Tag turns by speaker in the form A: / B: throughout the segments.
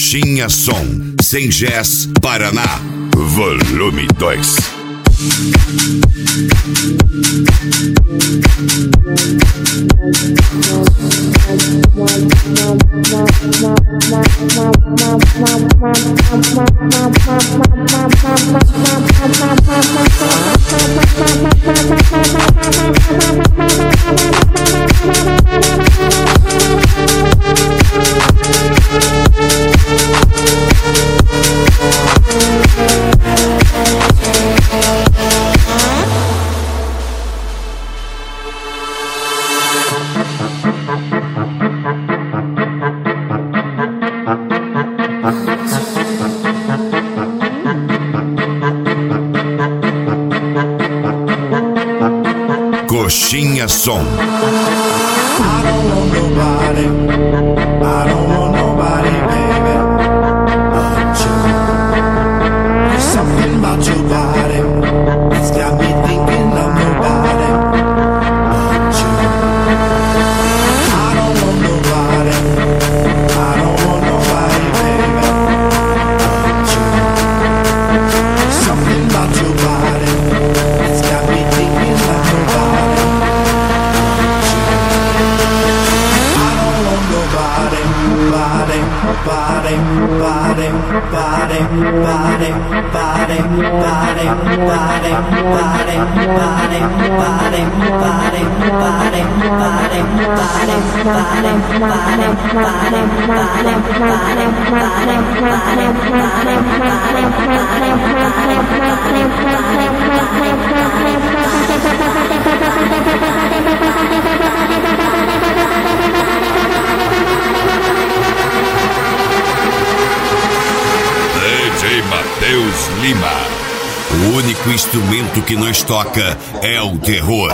A: Coxinha Som, Sengés, Paraná. Volume 2. Coxinha Som.
B: I don't want nobody, I don't want nobody, baby, but you. There's something about your body that's got me thinking of nobody but you. I don't want nobody, I don't want nobody, baby, but you. There's something about your body that's got me thinking of nobody. Body, body, body, body, body, body, body, body, body, body, body, body, body,
A: DJ Matheus Lima. O único instrumento que nós toca é o terror.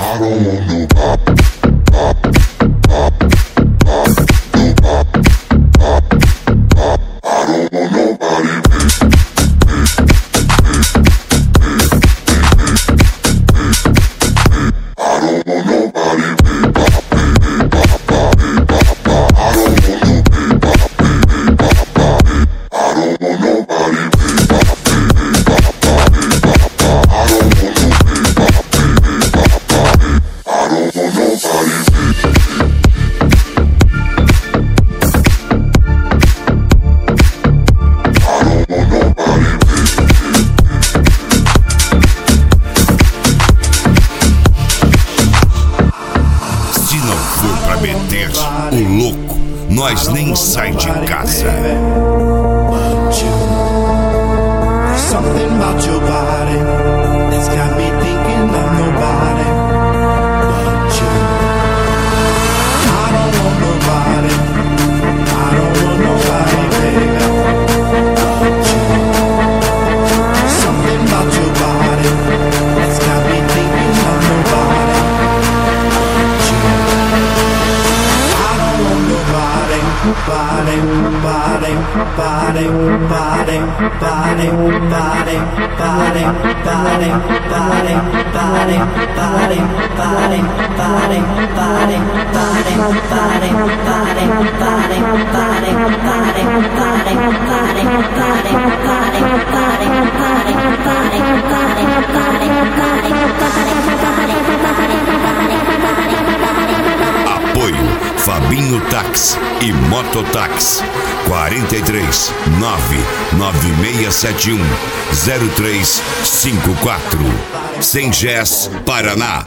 A: O louco, nós nem sai de casa. Something about your body that's got me thinking of nobody but you. I don't want nobody, I don't want nobody, baby, but you. Something about your body that's got me thinking of nobody but you. I don't want nobody, body, body, body, body, body, body, body, body, body, body, body, body, body, body, Apoio Fabinho Táxi e Mototáxi 43 99671 0354 Sengés, Paraná.